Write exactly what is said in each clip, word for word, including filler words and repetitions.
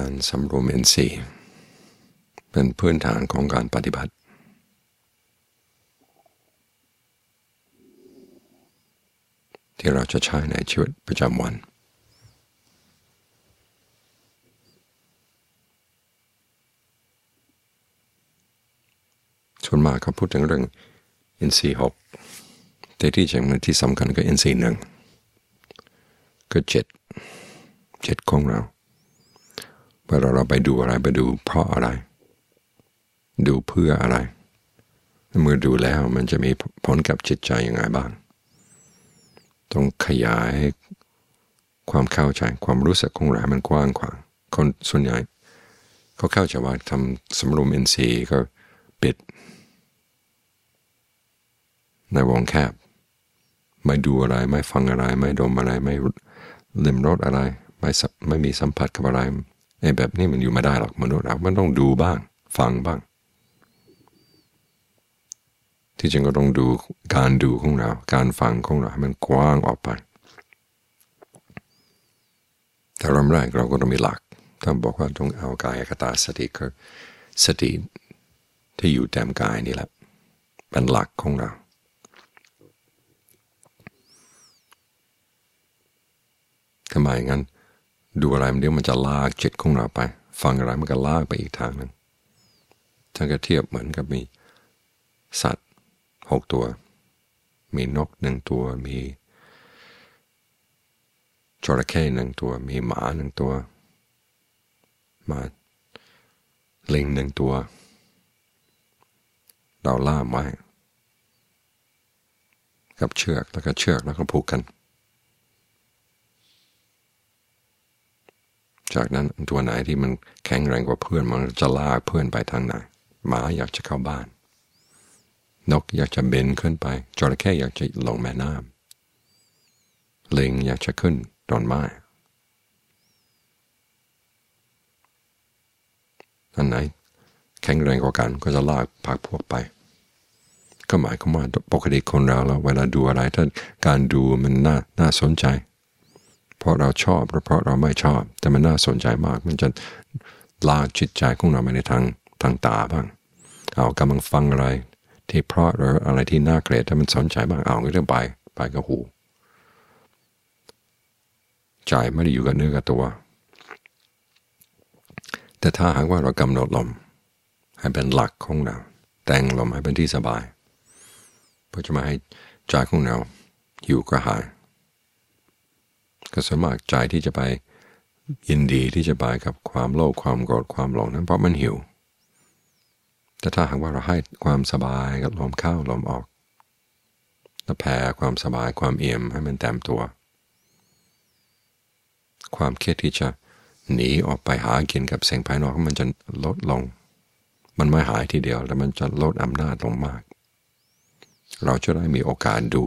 การสำรวมอินทรีย์เป็นพื้นฐานของการปฏิบัติที่เราจะใช้ในชีวิตประจำวันส่วนมากเขาพูดถึงเรื่องอินทรีย์หกแต่ที่จริงมันที่สำคัญก็อินทรีย์หนึ่งก็เจ็ดเจ็ดของเราเวลาเราไปดูอะไรไปดูเพราะอะไรดูเพื่ออะไรเมื่อดูแล้วมันจะมีผลกับจิตใจยังไงบ้างต้องขยายความเข้าใจความรู้สึกของเรามันกว้างขวางคนส่วนใหญ่เขาเข้าใจว่าทำสำรวมอินทรีย์ก็ปิดในวงแคบไม่ดูอะไรไม่ฟังอะไรไม่ดมอะไรไม่ลิ้มรสอะไรไม่ไม่มีสัมผัสกับอะไรไอ้แบบนี้มันอยู่ไม่ได้หรอกมนุษย์เรามันต้องดูบ้างฟังบ้างที่จริงก็ต้องดูการดูของเราการฟังของเราให้มันกว้างออกไปแต่เริ่มแรกเราก็ต้องมีหลักท่านบอกว่าต้องเอากายคตาสติคือสติที่อยู่แต้มกายนี่แหละเป็นหลักของเราทำไมงั้นดูอะไรมันเดี๋ยวมันจะลากจิตของเราไปฟังอะไรมันก็ลากไปอีกทางนึงถ้าก็เทียบเหมือนกับมีสัตว์หกตัวมีนกหนึ่งตัวมีจระเข้หนึ่งตัวมีหมาหนึ่งตัวมาลิงหนึ่งตัวเราล่ามไว้กับเชือกแล้วก็เชือกแล้วก็ผูกกันจากนั้นตัวไหนที่มันแข็งแรงกว่าเพื่อนมันจะลากเพื่อนไปทางไหนหมาอยากจะเข้าบ้านนกอยากจะบินขึ้นไปจระเข้อยากจะลงแม่น้ำลิงอยากจะขึ้นต้นไม้อันไหนแข็งแรงกว่ากันก็จะลากพาพวกไปก็หมายความว่าปกติคนเราแล้วเวลาดูอะไรถ้าการดูมันน่าน่าสนใจเพราะเราชอบหรือเพราะเราไม่ชอบแต่มันน่าสนใจมากมันจะลากจิตใจของเราไปในทางทางตาบ้างเอากำลังฟังอะไรที่เพราะหรืออะไรที่น่าเกลียดถ้ามันสนใจบ้างเอาก็จะไปไปกับหูใจไม่ได้อยู่กับเนื้อกับตัวแต่ถ้าหากว่าเรากำหนดลมให้เป็นหลักของเราแต่งลมให้เป็นที่สบายเพื่อจะมาให้ใจของเราอยู่กระหายก็สามารถใจที่จะไปยินดีที่จะไปกับความโลภความโกรธความหลงนั้นเพราะมันหิวแต่ถ้าหากว่าเราให้ความสบายกับลมเข้าลมออกแล้วแผ่ความสบายความเอี่ยมให้มันเต็มตัวความเครียดที่จะหนีออกไปหากินกับสิ่งภายนอกมันจะลดลงมันไม่หายทีเดียวแต่มันจะลดอำนาจลงมากเราจะได้มีโอกาสดู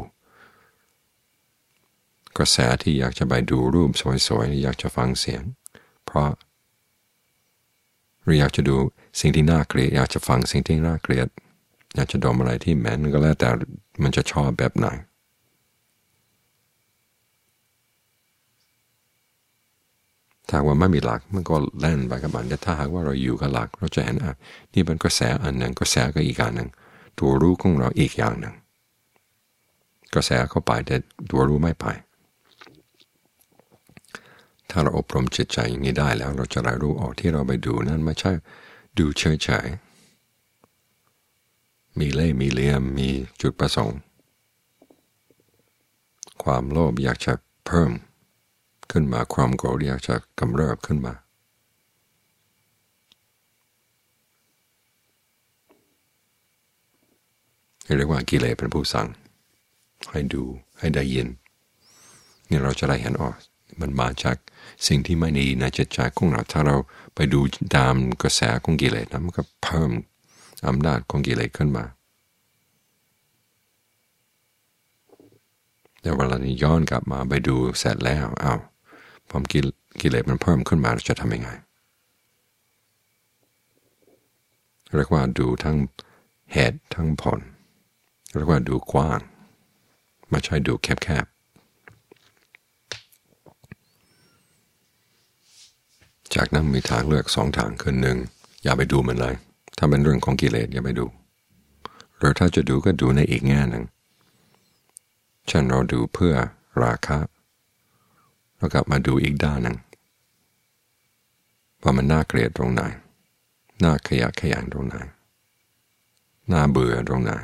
กระแสที่อยากจะไปดูรูปสวยๆอยากจะฟังเสียงเพราะหรืออยากจะดูสิ่งที่น่าเกลียดอยากจะฟังสิ่งที่น่าเกลียดอยากจะดมอะไรที่เหม็นก็แล้วแต่มันจะชอบแบบไหนถ้าว่าไม่มีหลักมันก็เล่นไปกับมันแต่ถ้าหากว่าเราอยู่กับหลักเราจะเห็นอ่ะนี่เป็นกระแสอันหนึ่งกระแสก็อีกอันหนึ่งตัวรู้ของเราอีกอย่างหนึ่งกระแสเข้าไปแต่ตัวรู้ไม่ไปถ้าเราอบรมจิตใจอย่างนี้ได้แล้วเราจะได้รู้ออกที่เราไปดูนั่นไม่ใช่ดูเฉยๆมีเล่ห์มีเหลี่ยมมีจุดประสงค์ความโลภอยากจะเพิ่มขึ้นมาความโกรธอยากจะกำเริบขึ้นมาเรียกว่ากิเลสเป็นผู้สั่งให้ดูให้ได้ยินนี่เราจะได้เห็นออกมันมาจากสิ่งที่ไม่ดีในจิตใจของเราถ้าเราไปดูตามกระแสของกิเลสนะมันก็เพิ่มอำนาจของกิเลสขึ้นมาแต่เวลานี้ย้อนกลับมาไปดูเสร็จแล้วอ้าวพอกิเลสมันเพิ่มขึ้นมาเราจะทำยังไงเรียกว่าดูทั้งเหตุทั้งผลเรียกว่าดูกว้างไม่ใช่ดูแคบๆจากนั้นมีทางเลือกสองทางคือหนึ่งอย่าไปดูมันเลยถ้าเป็นเรื่องของกิเลสอย่าไปดูหรือถ้าจะดูก็ดูในอีกแง่หนึ่งเช่นเราดูเพื่อราคะแล้วกลับมาดูอีกด้านหนึ่งว่ามันน่าเกลียดตรงไหนน่าขยะแขยงตรงไหนน่าเบื่อตรงไหน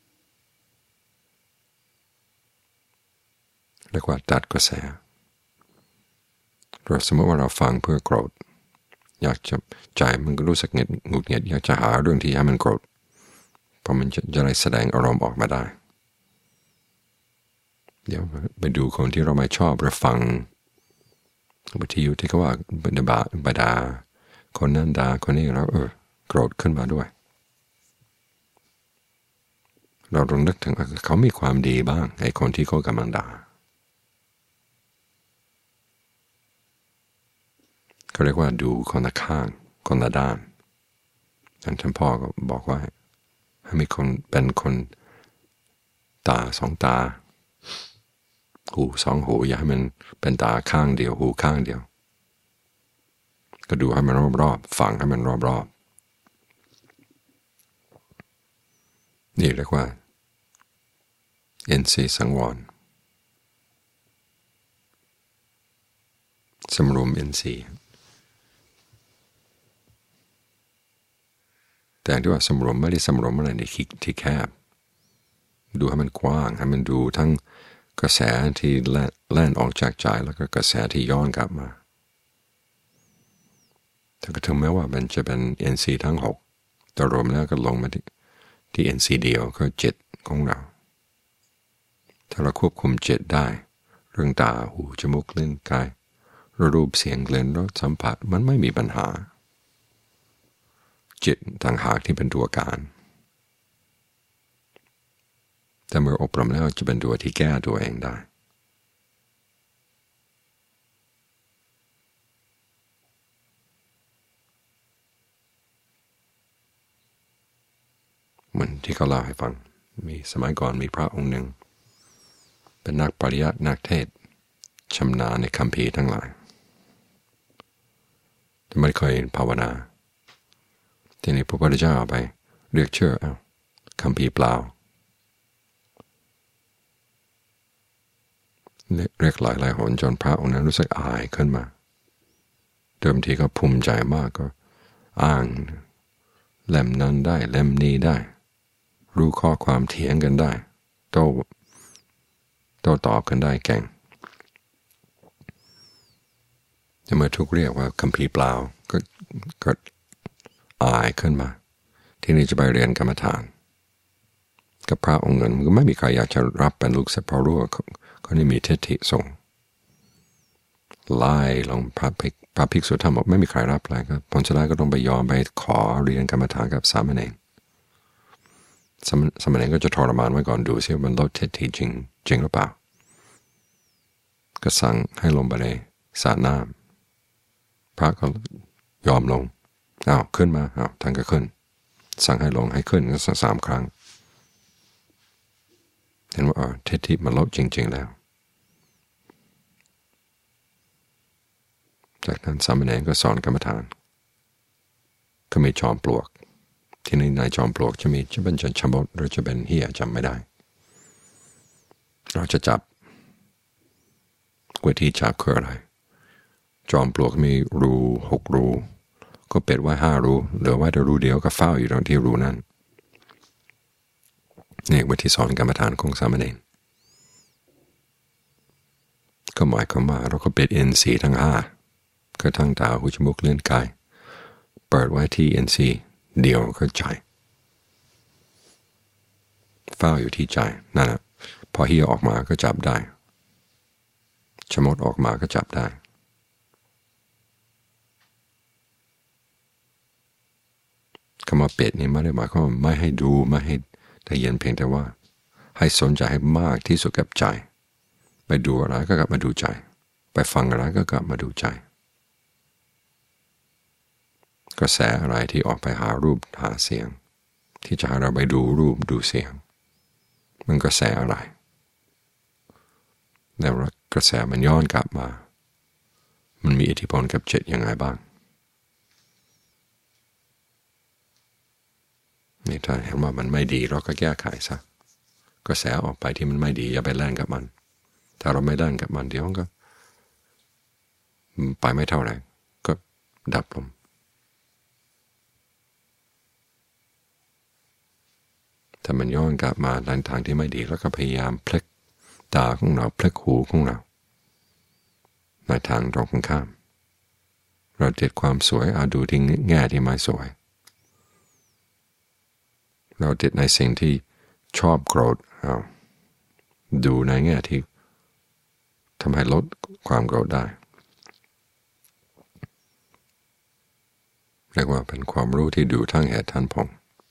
เรียกว่าตัดกระแสเราสมมติว่าเราฟังเพื่อโกรธอยากจะใจมันก็รู้สึกเงียดหงุดหงิดอยากจะหาเรื่องที่ให้มันโกรธเพราะมันจะจะได้แสดงอารมณ์ออกมาได้เดี๋ยวไปดูคนที่เราไม่ชอบเราฟังวิทยุที่เขาว่าบรรดาบรรดาคนนั้นด่าคนนี้แล้วเออโกรธขึ้นมาด้วยเราลองนึกถึงว่าเขามีความดีบ้างไอ้คนที่เขากำลังด่าเขาเรียกว่าดูคนละข้างคนละด้านท่านพ่อก็บอกว่าให้มีคนเป็นคนตาสองตาหูสองหูอย่าให้มันเป็นตาข้างเดียวหูข้างเดียวก็ดูให้มันรอบๆฟังให้มันรอบๆนี่เรียกว่าเอ็นซีสังวรสำรวมเอ็นซีแต่ที่ว่าสำรวมไม่ได้สำรวมอะไรในที่แคบดูให้มันกว้างให้มันดูทั้งกระแสที่แล่นออกจากใจแล้วก็กระแสที่ย้อนกลับมาแต่ก็ถึงแม้ว่ามันจะเป็น เอ็น ซี ทั้งหกแต่รวมแล้วก็ลงมาที่ที่ เอ็น ซี เดียวก็เจ็ดของเราถ้าเราควบคุมเจ็ดได้เรื่องตาหูจมูกลิ้นกายรูปเสียงกลิ่นรสสัมผัสมันไม่มีปัญหาจิตต่างหากที่เป็นตัวการแต่เมื่ออบรมแล้วจะเป็นตัวที่แก้ตัวเองได้เหมือนที่เขาเล่าให้ฟังมีสมัยก่อนมีพระองค์หนึ่งเป็นนักปริยัตินักเทศชำนาญในคัมภีร์ทั้งหลายแต่ไม่เคยภาวนาทีนี้พระพุทธเจ้าไปเรียกเชื่อเอาคัมภีร์เปล่าเรียกหลายหลายหนจนพระองค์นั้นรู้สึกอายขึ้นมาเดิมทีก็ภูมิใจมากก็อ้างเล่มนั้นได้เล่มนี้ได้รู้ข้อความเถียงกันได้โต้โต้ตอบกันได้เก่งแต่เมื่อทุกเรียกว่าคัมภีร์เปล่าก็ก็อายขึ้นมาที่นี่จะไปเรียนกรรมฐานกับพระองค์นั้นก็ไม่มีใครอยากจะรับเป็นลูกศิษย์เพราะรู้ว่าเขานี่มีทิฏฐิส่งไล่ลงพระภิกษุพระภิกษุธรรมบอกไม่มีใครรับอะไรก็ผลสุดท้ายก็ต้องไปยอมไปขอเรียนกรรมฐานกับสามเณรสามเณรก็จะทรมานไว้ก่อนดูซิว่ามันลดทิฏฐิจริงจริงหรือเปล่าก็สั่งให้ลงไปในสระน้ำพระก็ยอมลงอ้าวขึ้นมาอ้าวท่านก็ขึ้นสั่งให้ลงให้ขึ้นก็สามครั้งเห็นว่าอ๋อทิฏฐิมันลดจริงๆแล้วจากนั้นสามเณรก็สอนกรรมฐานก็มีจอมปลวกที่ในจอมปลวกจะมีจะเป็นจะชบดหรือจะเป็นเหี้ยจำไม่ได้เราจะจับวิธีจับคืออะไรจอมปลวกมีรูหกรูก็เป็ดไว้ห้ารูเหลือไว้แต่รูเดียวก็เฝ้าอยู่ตรงที่รูนั้นนี่วิธีสอนกรรมฐานของสามเณรก็หมายความว่าเราก็เป็ดเอ็นซีทั้งห้าก็ทั้งตาหูจมูกลิ้นกายเปิดไว้ที่ เอ็น ซี เดียวก็ใจเฝ้าอยู่ที่ใจนั่นแหละพอเหี้ยออกมาก็จับได้ชมดออกมาก็จับได้คำว่าเป็ดนี่ไม่ได้หมายความว่าไม่ให้ดูไม่ให้แต่เย็นเพียงแต่ว่าให้สนใจให้มากที่สุดกับใจไปดูอะไรก็กลับมาดูใจไปฟังอะไรก็กลับมาดูใจกระแสอะไรที่ออกไปหารูปหาเสียงที่จะให้เราไปดูรูปดูเสียงมันกระแสอะไรแล้วกระแสมันย้อนกลับมามันมีอิทธิพลกับจิตยังไงบ้างนี่ถ้าเห็นว่ามันไม่ดีเราก็แก้ไขซะกระแสออกไปที่มันไม่ดีอย่าไปแล่นกับมันถ้าเราไม่แล่นกับมันเดี๋ยวมันก็ไปไม่เท่าไหร่ก็ดับลงถ้ามันย้อนกลับมาในทางที่ไม่ดีแล้วก็พยายามพลิกตาของเราพลิกหูของเราในทางตรงกันข้ามเราติดความสวยอาดูที่แง่ที่ไม่สวยเราติดในสิ่งที่ชอบโกรธเอาดูในแง่ที่ทำให้ลดความโกรธได้เรียกว่าเป็นความรู้ที่ดูทั้งเหตุทั้งผล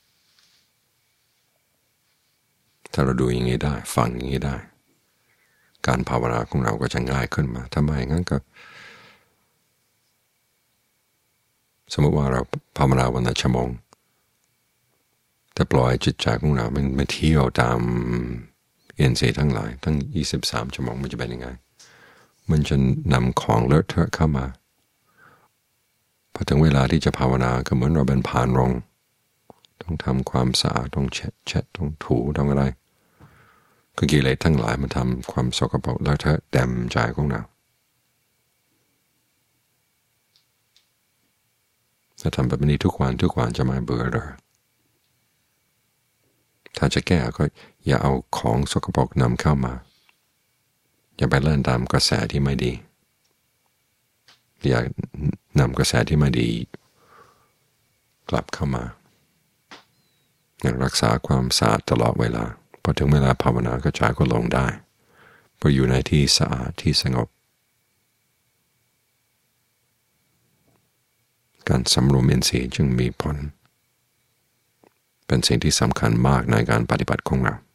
ถ้าเราดูอย่างนี้ได้ฟังอย่างนี้ได้การภาวนาของเราก็จะง่ายขึ้นมาถ้าไม่งั้นก็สมมติว่าเราภาวนาวันละชั่วโมงแต่ปล่อยจิตใจของเรามันไม่เที่ยวตามเอ็นซีทั้งหลายทั้งยี่สิบสามชั่วโมงมันจะเป็นยังไงมันจะนำของเลอะเทอะเข้ามาพอถึงเวลาที่จะภาวนาก็เหมือนเราเป็นผ่านโรงต้องทำความสะอาดต้องเช็ดเช็ดต้องถูต้องอะไรคือกิเลสทั้งหลายมันทำความสกปรกเลอะเทอะเต็มใจของเราถ้าทำแบบนี้ทุกวันทุกวันจะไม่เบื่อเลยถ้าจะแก้ก็อย่าเอาของสกปรกนำเข้ามาอย่าไปเล่นตามกระแสที่ไม่ดีอย่านำกระแสที่ไม่ดีกลับเข้ามาอย่างรักษาความสะอาดตลอดเวลาพอถึงเวลาภาวนาก็ใจก็ลงได้พออยู่ในที่สะอาดที่สงบการสำรวมอินทรีย์จึงมีผลเป็นสิ่งที่สำคัญมากในการปฏิบัติของเรา